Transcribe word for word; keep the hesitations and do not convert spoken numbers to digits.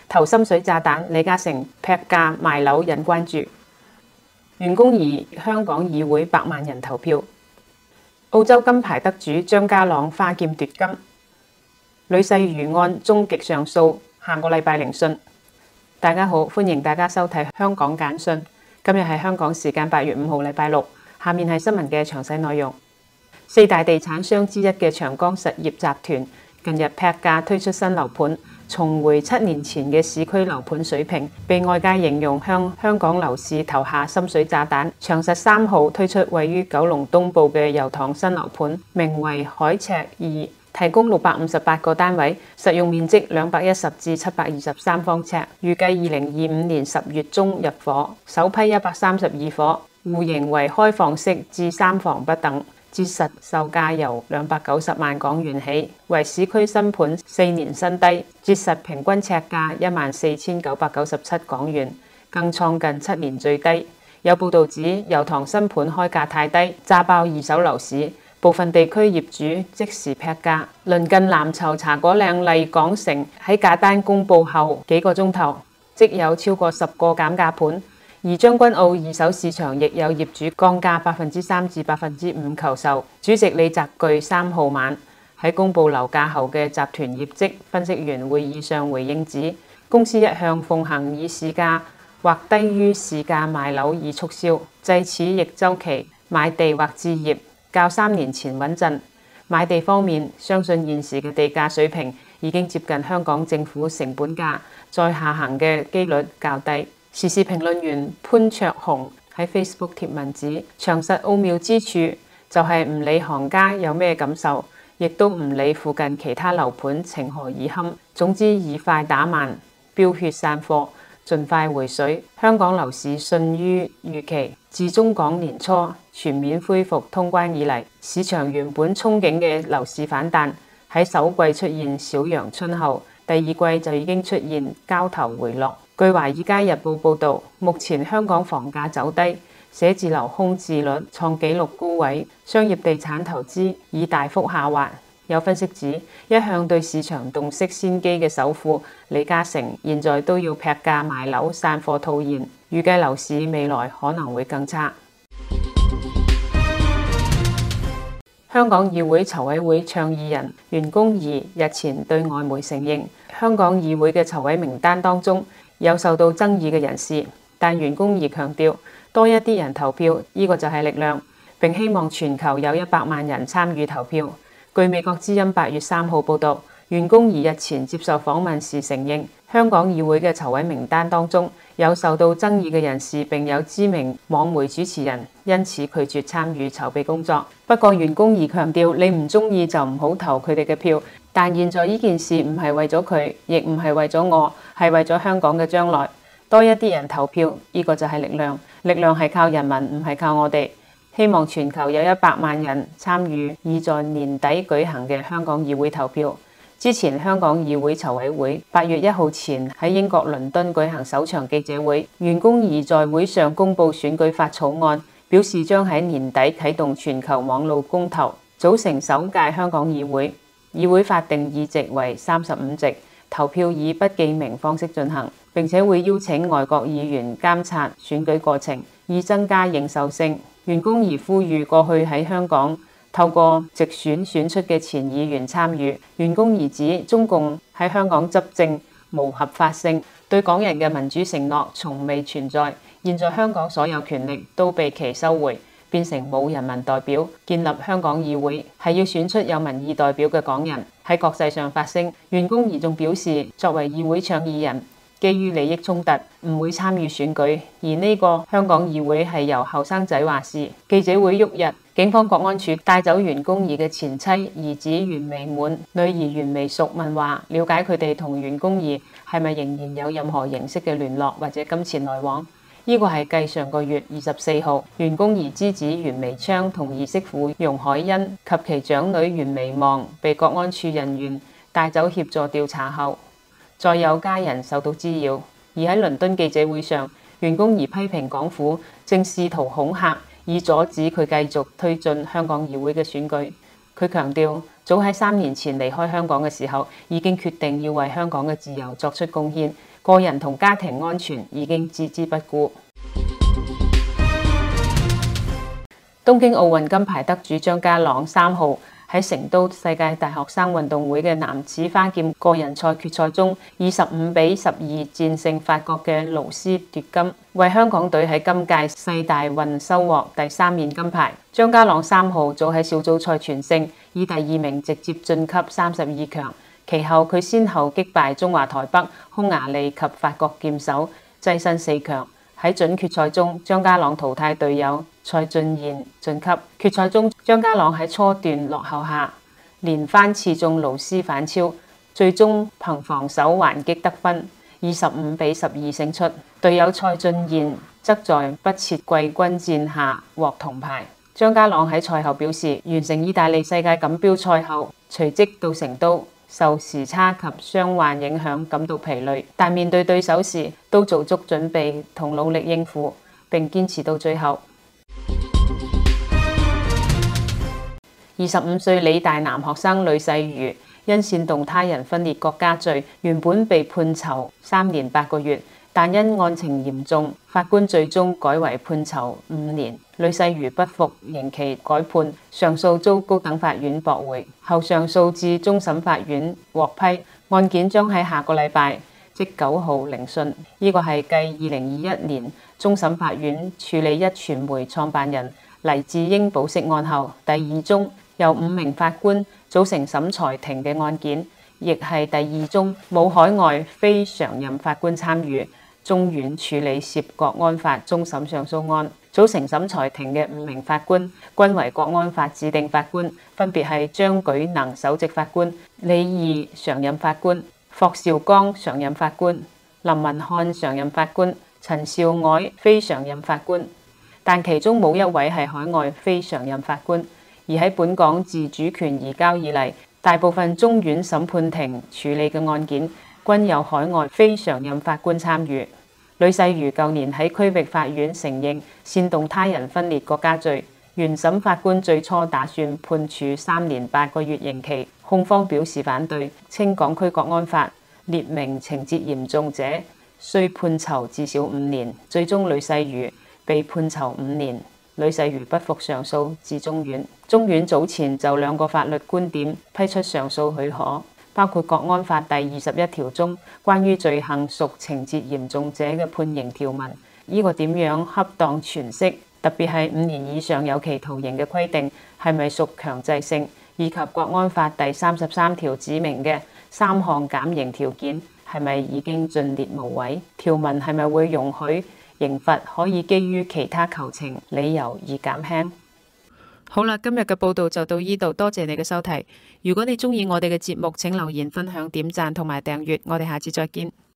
投深水炸彈，李嘉誠劈價賣樓引關注。袁弓夷香港議會百萬人投票。澳洲金牌得主張家朗花劍奪金。呂世瑜案終極上訴，下個禮拜聆訊。大家好，歡迎大家收睇香港簡訊。今日係香港時間八月五號，禮拜六。下面係新聞嘅詳細內容。四大地產商之一嘅長江實業集團近日劈價推出新樓盤，重回七年前嘅市區樓盤水平，被外界形容向香港樓市投下深水炸彈。長實三號推出位於九龍東部嘅油塘新樓盤，名為海赤二，提供六百五十八個單位，實用面積兩百一十至七百二十三方尺，預計二零二五年十月中入伙，首批一百三十二伙，戶型為開放式至三房不等。折實售價由兩百九十萬港元起，為市區新盤四年新低。折實平均尺價一萬四千九百九十七港元，更創近七年最低。有報導指油塘新盤開價太低，炸爆二手樓市，部分地區業主即時劈價。鄰近藍籌茶果嶺麗港城喺價單公佈後幾個鐘頭，即有超過十個減價盤。而將軍澳二手市場亦有業主降價百分之三至百分之五求售。主席李澤鉅三號晚喺公佈樓價後嘅集團業績分析員會議上回應指，公司一向奉行以市價或低於市價賣樓以促銷，制此逆週期買地或置業，較三年前穩陣。買地方面，相信現時嘅地價水平已經接近香港政府成本價，再下行嘅機率較低。時事評論員潘焯鴻喺 Facebook 貼文指，長實奧妙之處就係唔理行家有咩感受，亦都唔理附近其他樓盤情何以堪，總之以快打慢，飆血散貨，盡快回水。香港樓市遜於預期，自中港年初全面恢復通關以嚟，市場原本憧憬嘅樓市反彈喺首季出現小陽春後，第二季就已經出現交投回落。據《華爾街日報》報導，目前香港房價走低，寫字樓空置率創紀錄高位，商業地產投資已大幅下滑。有分析指，一向對市場洞悉先機嘅首富李嘉誠，現在都要劈價賣樓散貨套現，預計樓市未來可能會更差。香港議會籌委會倡議人袁弓夷日前對外媒承認，香港議會嘅籌委名單當中有受到爭議嘅人士，但袁弓夷強調，多一啲人投票，呢個就係力量，並希望全球有一百萬人參與投票。據美國之音八月三號報導，袁弓夷日前接受訪問時承認，香港議會嘅籌委名單當中有受到爭議嘅人士，並有知名網媒主持人，因此拒絕參與籌備工作。不過袁弓夷強調，你唔中意就唔好投佢哋嘅票。但現在呢件事唔係為咗佢，亦唔係為咗我，係為咗香港嘅將來。多一啲人投票，呢個就係力量。力量係靠人民，唔係靠我哋。希望全球有一百萬人參與已在年底舉行嘅香港議會投票。之前香港議會籌委會八月一號前喺英國倫敦舉行首場記者會，袁弓夷在會上公布選舉法草案，表示將喺年底啟動全球網路公投，組成首屆香港議會。議會法定議席為三十五席，投票以不記名方式進行，並且會邀請外國議員監察選舉過程，以增加認受性。袁弓夷呼籲過去喺香港透過直選選出嘅前議員參與。袁弓夷指中共喺香港執政無合法性，對港人嘅民主承諾從未存在。現在香港所有權力都被其收回，變成冇人民代表。建立香港議會係要選出有民意代表嘅港人喺國際上發聲。袁弓夷仲表示，作為議會倡議人，基於利益衝突唔會參與選舉，而呢個香港議會係由後生仔話事。記者會翌日，警方國安處帶走袁弓夷嘅前妻、兒子袁彌滿、女兒袁彌淑問話，了解佢哋同袁弓夷係咪仍然有任何形式嘅聯絡或者金錢來往。呢個係繼上個月二十四號，袁弓夷之子袁彌昌同兒媳婦容海恩及其長女袁彌望被國安處人員帶走協助調查後，再有家人受到滋擾。而喺倫敦記者會上，袁弓夷批評港府正試圖恐嚇，以阻止佢繼續推進香港議會嘅選舉。佢強調，早喺三年前離開香港嘅時候，已經決定要為香港嘅自由作出貢獻。 個人同家庭安全已經置之不顧。東京奧運金牌得主張家朗三號喺成都世界大學生運動會嘅男子花劍個人賽決賽中，以十五比十二戰勝法國嘅盧斯奪金，為香港隊喺今屆世大運收穫第三面金牌。張家朗三號早喺小組賽全勝，以第二名直接晉級三十二強。其後佢先後擊敗中華台北、匈牙利及法國劍手，躋身四強。喺準決賽中，張家朗淘汰隊友蔡俊彥晉級。決賽中，張家朗喺初段落後下，連番刺中盧斯反超，最終憑防守還擊得分，以十五比十二勝出。隊友蔡俊彥則在不設季軍戰下獲銅牌。張家朗喺賽後表示，完成意大利世界錦標賽後，隨即到成都。受時差及傷患影響感到疲累，但面對對手時都做足準備同努力應付，並堅持到最後。二十五歲理大男學生呂世瑜因煽動他人分裂國家罪，原本被判囚三年八個月，但因案情嚴重，法官最終改為判囚五年。呂世瑜不服刑期改判，上訴遭高等法院駁回，後上訴至終審法院獲批，案件將喺下個禮拜，即九號聆訊。呢個係繼二零二一年終審法院處理一傳媒創辦人黎智英保釋案後，第二宗由五名法官組成審裁庭嘅案件，亦係第二宗冇海外非常任法官參與，中院處理涉國安法終審上訴案。組成審裁庭嘅五名法官均為國安法指定法官，分別係張舉能首席法官、李義常任法官、霍兆剛常任法官、林文漢常任法官、陳兆藹非常任法官。但其中冇一位係海外非常任法官。而喺本港自主權移交以嚟，大部分中院審判庭處理嘅案件均有海外非常任法官參與。呂世瑜舊年喺區域法院承認煽動他人分裂國家罪，原審法官最初打算判處三年八個月刑期，控方表示反對，稱港區國安法列明情節嚴重者需判囚至少五年，最終呂世瑜被判囚五年。呂世瑜不服上訴至中院，中院早前就兩個法律觀點批出上訴許可，包括國安法第二十一條中關於罪行屬情節嚴重者嘅判刑條文，呢個點樣恰當詮釋，特別係五年以上有期徒刑嘅規定係咪屬強制性，以及國安法第三十三條指明嘅三項減刑條件係咪已經盡列無遺，條文係咪會容許刑罰可以基於其他求情理由而減輕。好啦，今日嘅報道就到呢度，多謝你嘅收睇。如果你鍾意我哋嘅節目，請留言、分享、點讚同埋訂閱。我哋下次再見。